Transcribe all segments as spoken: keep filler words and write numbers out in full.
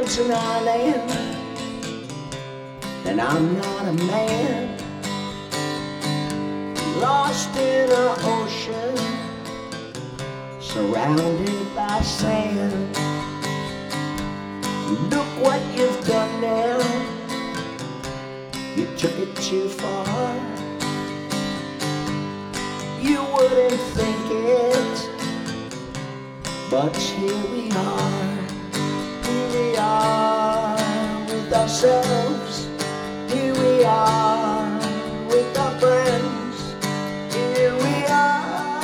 world's an island, and I'm not a man, lost in an ocean, surrounded by sand. Look what you've done now, you took it too far. You wouldn't think it, but here we are. Here we are with ourselves. Here we are with our friends. Here we are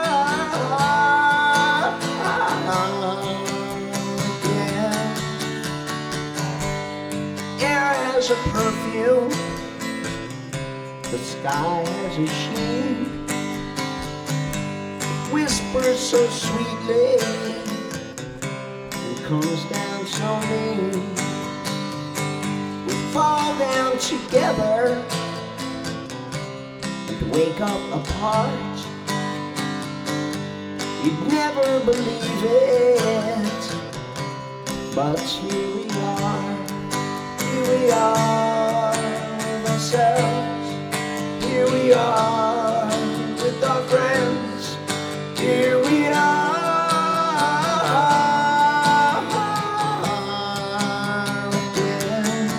again. Air has a perfume, the sky has a sheen, whispers so sweetly and comes down so mean. We fall down together and wake up apart. You'd never believe it, but here we are. Here we are with ourselves. Here we are with our friends. Here we are again.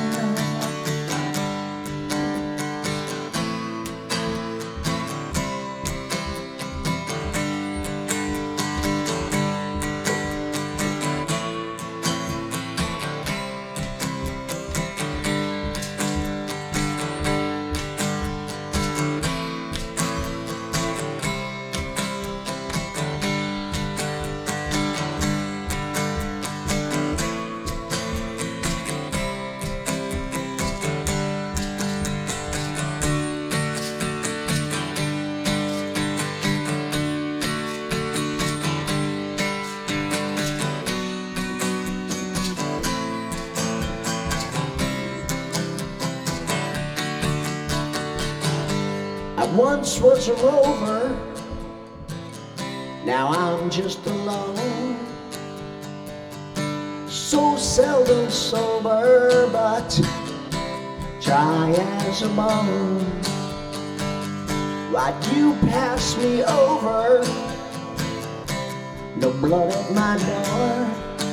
I once was a rover, now I'm just alone. So seldom sober, but dry as a bone. Why'd you pass me over? No blood at my door,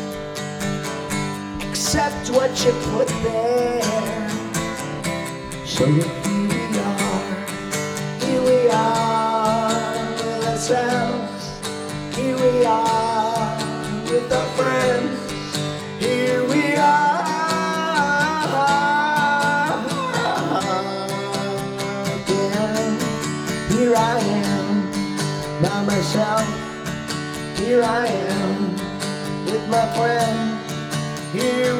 except what you put there. So here we are. Here we are with ourselves. Here we are with our friends. Here we are again. Here I am by myself. Here I am with my friend. Here